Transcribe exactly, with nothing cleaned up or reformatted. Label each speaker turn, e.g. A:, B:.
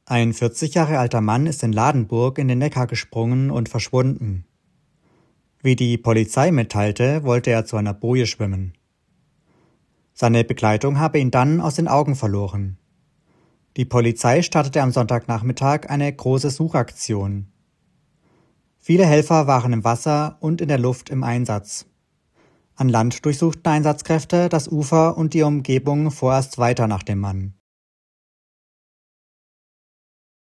A: Ein vierzig Jahre alter Mann ist in Ladenburg in den Neckar gesprungen und verschwunden. Wie die Polizei mitteilte, wollte er zu einer Boje schwimmen. Seine Begleitung habe ihn dann aus den Augen verloren. Die Polizei startete am Sonntagnachmittag eine große Suchaktion. Viele Helfer waren im Wasser und in der Luft im Einsatz. An Land durchsuchten Einsatzkräfte das Ufer und die Umgebung vorerst weiter nach dem Mann.